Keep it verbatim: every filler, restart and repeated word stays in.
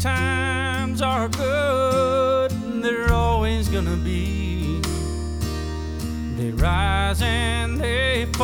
times are good, they're always gonna be. They rise and they fall.